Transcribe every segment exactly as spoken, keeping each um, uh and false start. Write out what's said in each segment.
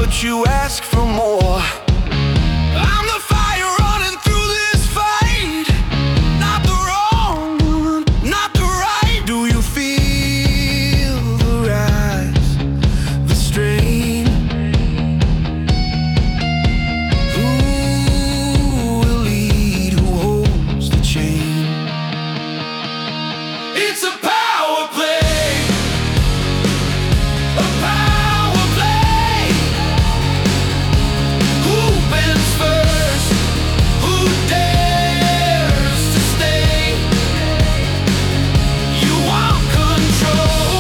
but you ask for more. I'm the fire running through this fight. Not the wrong one, not the right. Do you feel the rise, the strain? Who will lead, who holds the chain? It's a power play, a power play. Who bends first, who dares to stay? You want control,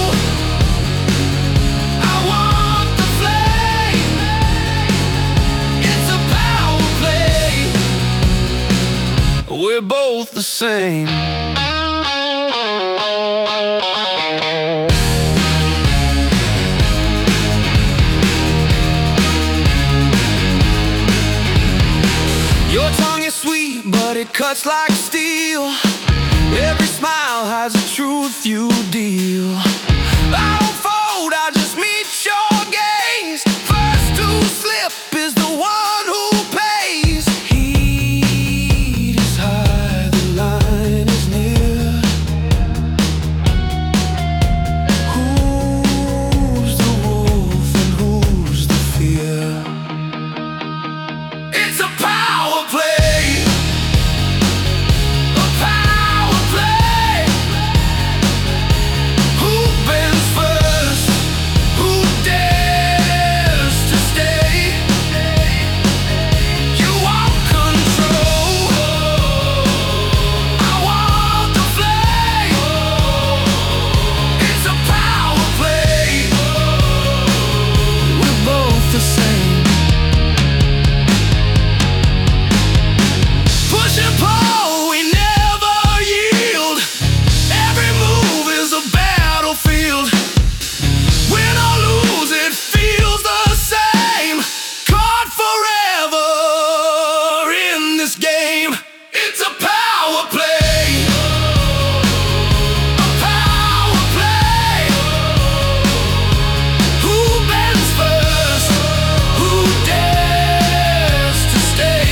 I want the flame. It's a power play, we're both the same. Your tongue is sweet, but it cuts like steel. Every smile has a truth you deal. I don't fold, I just meet your gaze. First to slip is the one who pays. Heat is high, the line is near. Who's the wolf and who's the fear? It's a power play, a power play. Who bends first, who dares to stay? You want control, I want the flame. It's a power play, we're both the same. Push and pull, we never yield. Every move is a battlefield. Win or lose, it feels the same. Caught forever in this game. It's a power play, a power play. Who bends first, who dares to stay?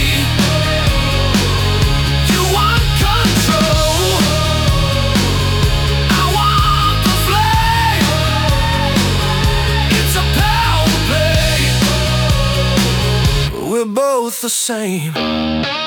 You want control, I want the flame. It's a power play, we're both the same.